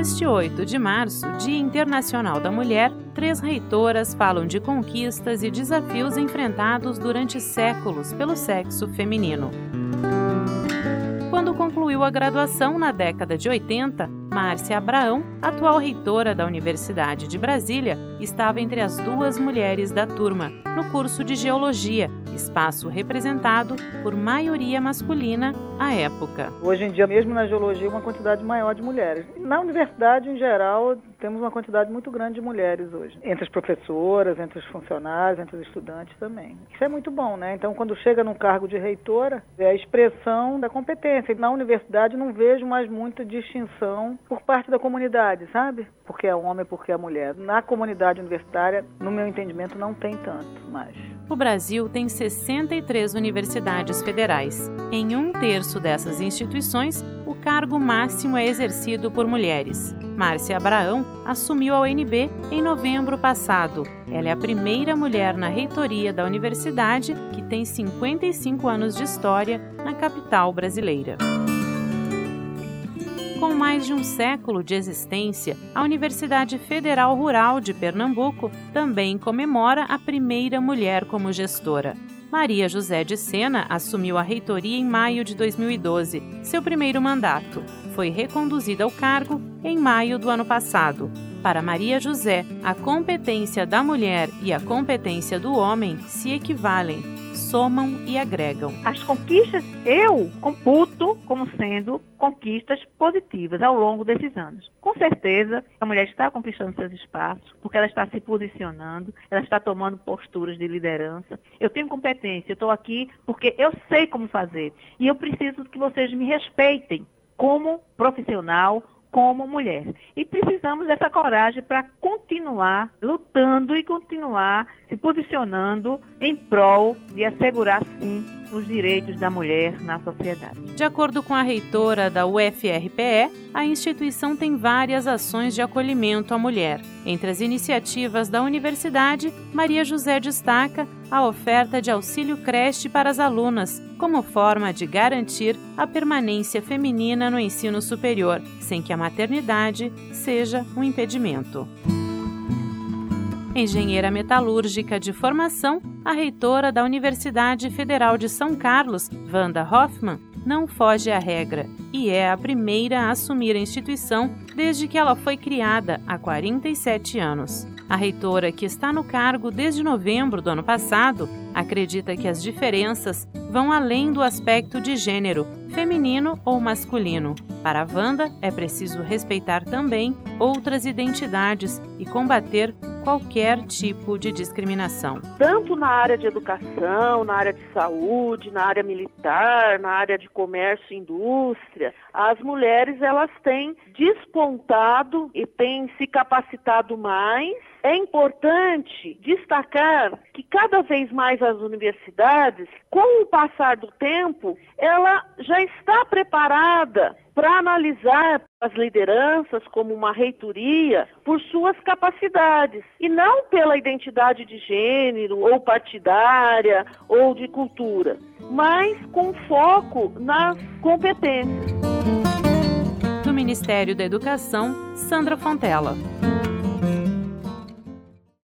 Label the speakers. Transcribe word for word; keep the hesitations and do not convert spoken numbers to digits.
Speaker 1: Neste oito de março, Dia Internacional da Mulher, três reitoras falam de conquistas e desafios enfrentados durante séculos pelo sexo feminino. Quando concluiu a graduação na década de oitenta, Márcia Abraão, atual reitora da Universidade de Brasília, estava entre as duas mulheres da turma, no curso de Geologia, espaço representado por maioria masculina à época.
Speaker 2: Hoje em dia, mesmo na Geologia, uma quantidade maior de mulheres. Na universidade, em geral, temos uma quantidade muito grande de mulheres hoje. Entre as professoras, entre os funcionários, entre os estudantes também. Isso é muito bom, né? Então, quando chega num cargo de reitora, é a expressão da competência. Na universidade, não vejo mais muita distinção por parte da comunidade, sabe? Porque é homem, porque é mulher. Na comunidade universitária, no meu entendimento, não tem tanto mais.
Speaker 1: O Brasil tem sessenta e três universidades federais. Em um terço dessas instituições, o cargo máximo é exercido por mulheres. Márcia Abraão assumiu a U N B em novembro passado. Ela é a primeira mulher na reitoria da universidade que tem cinquenta e cinco anos de história na capital brasileira. Com mais de um século de existência, a Universidade Federal Rural de Pernambuco também comemora a primeira mulher como gestora. Maria José de Sena assumiu a reitoria em maio de dois mil e doze, seu primeiro mandato. Foi reconduzida ao cargo em maio do ano passado. Para Maria José, a competência da mulher e a competência do homem se equivalem, somam e agregam.
Speaker 3: As conquistas eu computo como sendo conquistas positivas ao longo desses anos. Com certeza, a mulher está conquistando seus espaços, porque ela está se posicionando, ela está tomando posturas de liderança. Eu tenho competência, eu estou aqui porque eu sei como fazer. E eu preciso que vocês me respeitem como profissional, como mulher. E precisamos dessa coragem para continuar lutando e continuar se posicionando em prol de assegurar, sim, os direitos da mulher na sociedade.
Speaker 1: De acordo com a reitora da U F R P E, a instituição tem várias ações de acolhimento à mulher. Entre as iniciativas da universidade, Maria José destaca a oferta de auxílio creche para as alunas, como forma de garantir a permanência feminina no ensino superior, sem que a maternidade seja um impedimento. Engenheira metalúrgica de formação, a reitora da Universidade Federal de São Carlos, Wanda Hoffmann, não foge à regra e é a primeira a assumir a instituição desde que ela foi criada há quarenta e sete anos. A reitora, que está no cargo desde novembro do ano passado, acredita que as diferenças vão além do aspecto de gênero, feminino ou masculino. Para Wanda, é preciso respeitar também outras identidades e combater qualquer tipo de discriminação.
Speaker 4: Tanto na área de educação, na área de saúde, na área militar, na área de comércio e indústria, as mulheres elas têm despontado e têm se capacitado mais. É importante destacar que cada vez mais as universidades, com o passar do tempo, ela já está preparada para analisar as lideranças como uma reitoria por suas capacidades e não pela identidade de gênero ou partidária ou de cultura, mas com foco nas competências.
Speaker 1: Do Ministério da Educação, Sandra Fontella.